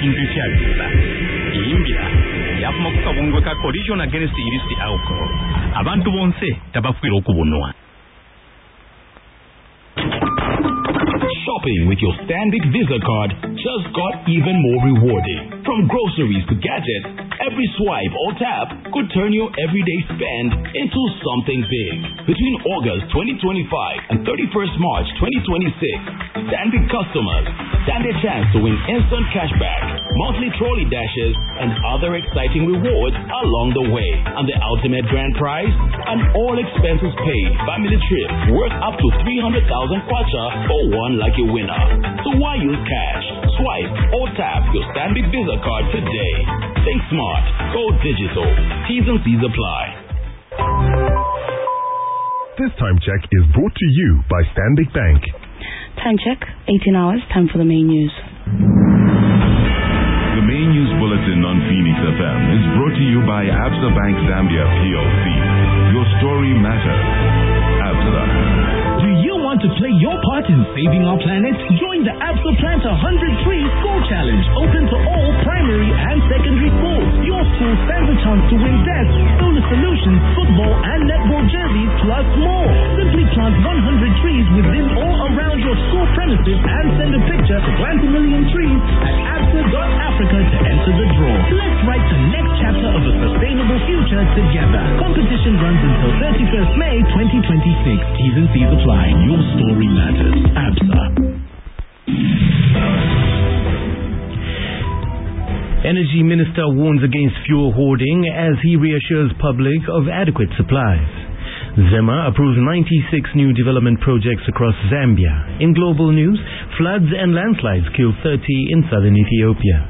ekintu ekyalibula yimbira yafuma ku kabungwe ka Coalition Against Illicit Alcohol abantu bonse tabafuira okubunwa. Shopping with your Stanbic Visa card just got even more rewarding. From groceries to gadgets, every swipe or tap could turn your everyday spend into something big. Between August 2025 and 31st March 2026, Stanbic customers stand a chance to win instant cashback, monthly trolley dashes, and other exciting rewards along the way. And the ultimate grand prize? An all-expenses paid family trip worth up to 300,000 kwacha for one lucky winner. So why use cash, swipe, or tap your Stanbic Visa card today? Think smart, go digital. T's and C's apply. This time check is brought to you by Stanbic Bank. Time check, 18 hours, time for the main news. The main news bulletin on Phoenix FM is brought to you by Absa Bank Zambia PLC. Your story matters. Absa. Do you want to play your part in saving our planet? Join the Absa Plant 100 Trees School Challenge, open to all primary and secondary schools. Your school stands a chance to win desks, solar solutions, football and netball jerseys, plus more. Simply plant 100 trees within or around your school premises and send a picture to Plant a Million Trees at absa.africa to enter the draw. Let's write the next chapter of a sustainable future together. Competition runs until 31st May 2026. T's and C's apply. Your story matters. Absa. Energy Minister warns against fuel hoarding as he reassures public of adequate supplies. Zema approved 96 new development projects across Zambia. In global news, floods and landslides killed 30 in southern Ethiopia.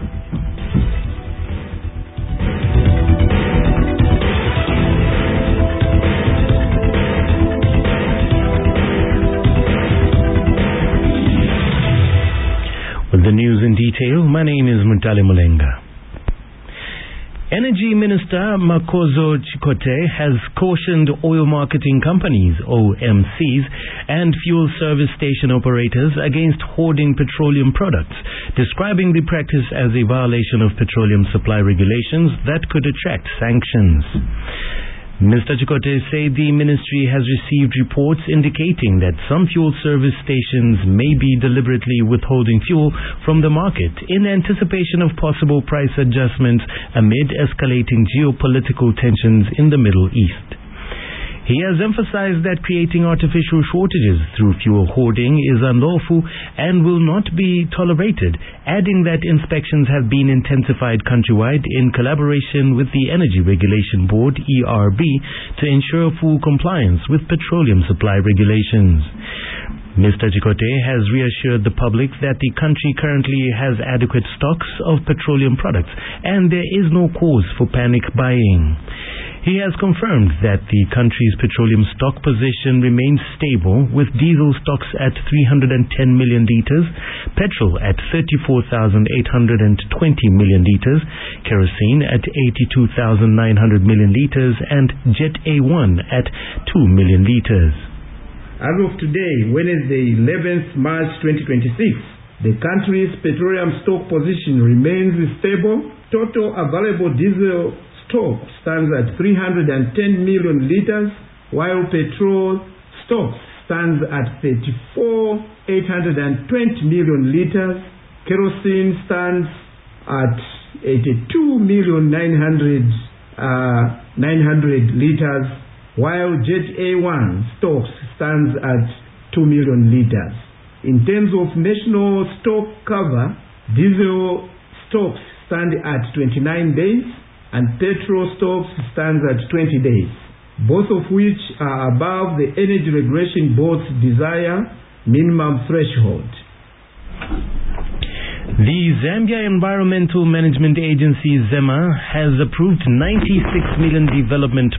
The news in detail. My name is Mutale Mulenga. Energy Minister Makozo Chikote has cautioned oil marketing companies, OMCs, and fuel service station operators against hoarding petroleum products, describing the practice as a violation of petroleum supply regulations that could attract sanctions. Mr. Chikote said the ministry has received reports indicating that some fuel service stations may be deliberately withholding fuel from the market in anticipation of possible price adjustments amid escalating geopolitical tensions in the Middle East. He has emphasized that creating artificial shortages through fuel hoarding is unlawful and will not be tolerated, adding that inspections have been intensified countrywide in collaboration with the Energy Regulation Board, ERB, to ensure full compliance with petroleum supply regulations. Mr. Chikote has reassured the public that the country currently has adequate stocks of petroleum products and there is no cause for panic buying. He has confirmed that the country's petroleum stock position remains stable, with diesel stocks at 310 million litres, petrol at 34,820 million litres, kerosene at 82,900 million litres, and Jet A1 at 2 million litres. As of today, Wednesday, 11th March 2026, the country's petroleum stock position remains stable. Total available diesel stock stands at 310 million litres, while petrol stock stands at 34,820 million litres. Kerosene stands at 82,900,000 litres, while Jet A1 stocks stands at 2 million litres. In terms of national stock cover, diesel stocks stand at 29 days and petrol stocks stands at 20 days, both of which are above the Energy Regulation Board's desired minimum threshold. The Zambia Environmental Management Agency, ZEMA, has approved 96 million development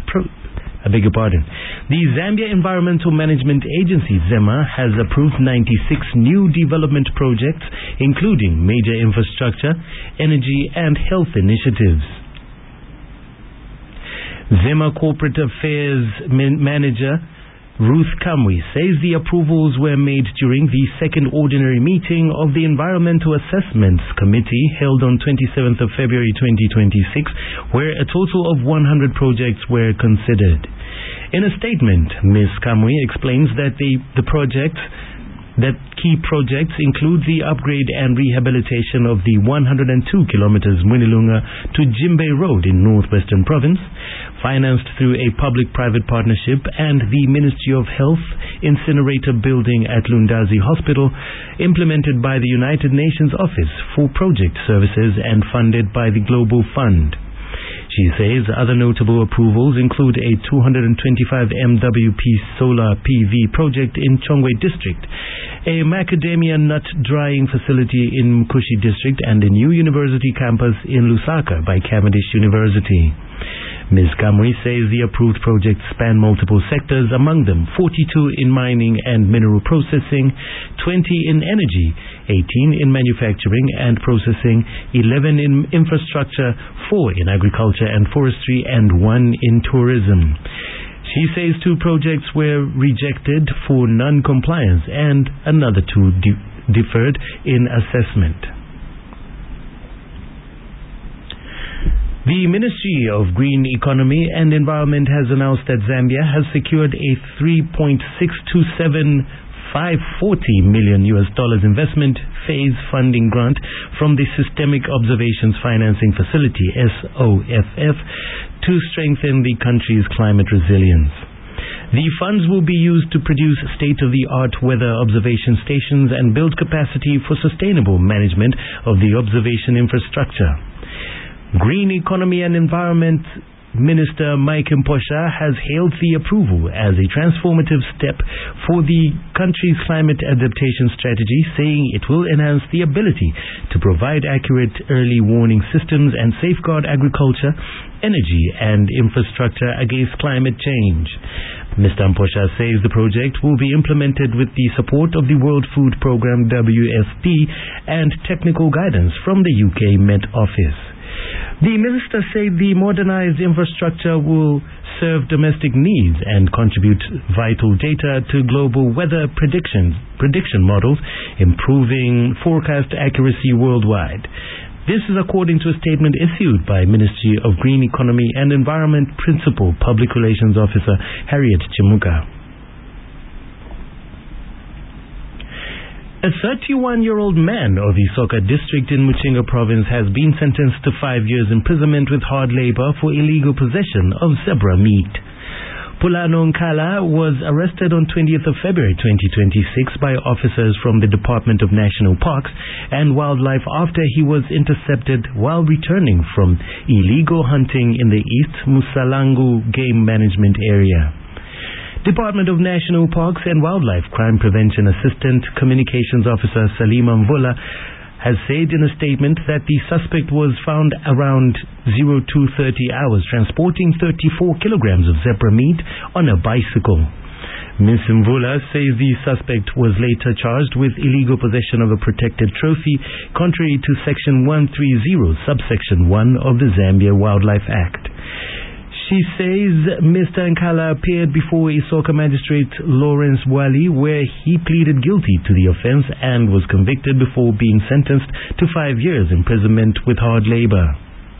The Zambia Environmental Management Agency, ZEMA, has approved 96 new development projects, including major infrastructure, energy, and health initiatives. ZEMA Corporate Affairs Manager Ruth Kamwe says the approvals were made during the second ordinary meeting of the Environmental Assessments Committee held on 27th of February 2026, where a total of 100 projects were considered. In a statement, Ms. Kamwe explains that key projects include the upgrade and rehabilitation of the 102 kilometers Mwinilunga to Jimbe Road in Northwestern Province, financed through a public-private partnership, and the Ministry of Health incinerator building at Lundazi Hospital, implemented by the United Nations Office for Project Services and funded by the Global Fund. She says other notable approvals include a 225 MWP solar PV project in Chongwe District, a macadamia nut drying facility in Mkushi District, and a new university campus in Lusaka by Cavendish University. Ms. Kamwe says the approved projects span multiple sectors, among them 42 in mining and mineral processing, 20 in energy, 18 in manufacturing and processing, 11 in infrastructure, 4 in agriculture and forestry, and 1 in tourism. She says 2 projects were rejected for non-compliance and another 2 deferred in assessment. The Ministry of Green Economy and Environment has announced that Zambia has secured a $3.627540 million investment phase funding grant from the Systemic Observations Financing Facility (SOFF) to strengthen the country's climate resilience. The funds will be used to produce state-of-the-art weather observation stations and build capacity for sustainable management of the observation infrastructure. Green Economy and Environment Minister Mike Mposha has hailed the approval as a transformative step for the country's climate adaptation strategy, saying it will enhance the ability to provide accurate early warning systems and safeguard agriculture, energy and infrastructure against climate change. Mr. Mposha says the project will be implemented with the support of the World Food Programme WFP and technical guidance from the UK Met Office. The minister said the modernized infrastructure will serve domestic needs and contribute vital data to global weather prediction models, improving forecast accuracy worldwide. This is according to a statement issued by Ministry of Green Economy and Environment Principal Public Relations Officer Harriet Chimuka. A 31-year-old man of Isoka district in Muchinga province has been sentenced to 5 years imprisonment with hard labor for illegal possession of zebra meat. Pulano Nkala was arrested on 20th of February 2026 by officers from the Department of National Parks and Wildlife after he was intercepted while returning from illegal hunting in the East Musalangu Game Management Area. Department of National Parks and Wildlife Crime Prevention Assistant Communications Officer Salima Mvula has said in a statement that the suspect was found around 0230 hours transporting 34 kilograms of zebra meat on a bicycle. Ms. Mvula says the suspect was later charged with illegal possession of a protected trophy contrary to Section 130, Subsection 1 of the Zambia Wildlife Act. She says Mr. Nkala appeared before Isoka Magistrate Lawrence Wali, where he pleaded guilty to the offense and was convicted before being sentenced to 5 years imprisonment with hard labor.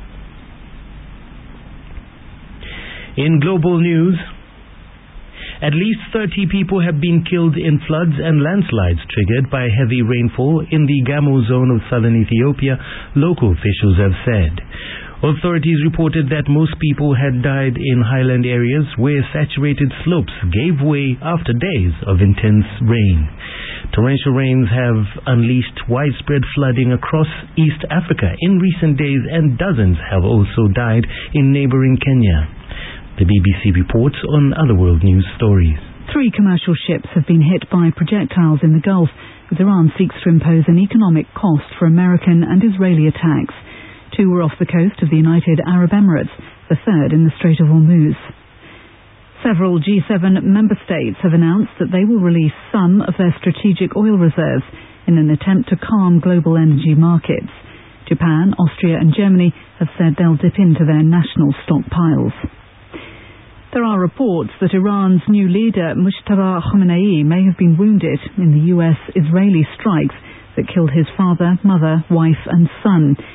In global news, at least 30 people have been killed in floods and landslides triggered by heavy rainfall in the Gamo zone of southern Ethiopia, local officials have said. Authorities reported that most people had died in highland areas where saturated slopes gave way after days of intense rain. Torrential rains have unleashed widespread flooding across East Africa in recent days, and dozens have also died in neighboring Kenya. The BBC reports on other world news stories. 3 commercial ships have been hit by projectiles in the Gulf, as Iran seeks to impose an economic cost for American and Israeli attacks. 2 were off the coast of the United Arab Emirates, the 3rd in the Strait of Hormuz. Several G7 member states have announced that they will release some of their strategic oil reserves in an attempt to calm global energy markets. Japan, Austria and Germany have said they'll dip into their national stockpiles. There are reports that Iran's new leader, Mojtaba Khamenei, may have been wounded in the US-Israeli strikes that killed his father, mother, wife and son.